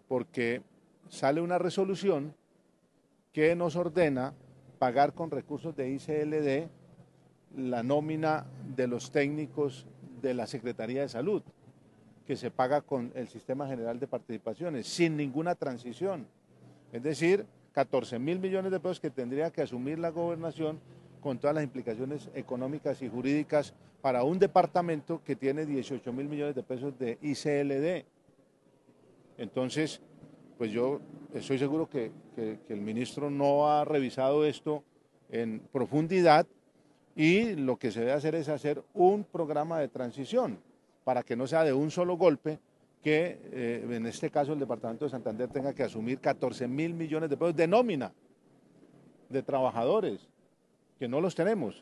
porque sale una resolución que nos ordena pagar con recursos de ICLD la nómina de los técnicos de la Secretaría de Salud, que se paga con el Sistema General de Participaciones, sin ninguna transición. Es decir, 14.000 millones de pesos que tendría que asumir la gobernación con todas las implicaciones económicas y jurídicas para un departamento que tiene 18.000 millones de pesos de ICLD. Entonces, pues yo estoy seguro que el ministro no ha revisado esto en profundidad y lo que se debe hacer es hacer un programa de transición para que no sea de un solo golpe que en este caso el departamento de Santander tenga que asumir 14.000 millones de pesos de nómina de trabajadores, que no los tenemos.